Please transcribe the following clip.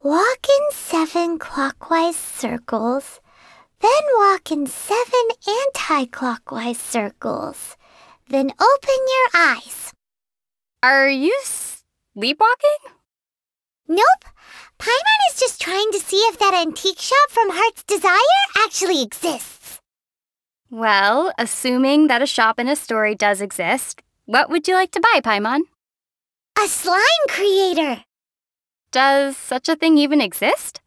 Walk in 7 clockwise circles, then walk in 7 anti-clockwise circles. Then open your eyes. Are you sleepwalking? Nope. Paimon is just trying to see if that antique shop from Heart's Desire actually exists. Well, assuming that a shop in a story does exist, what would you like to buy, Paimon? A slime creator. Does such a thing even exist?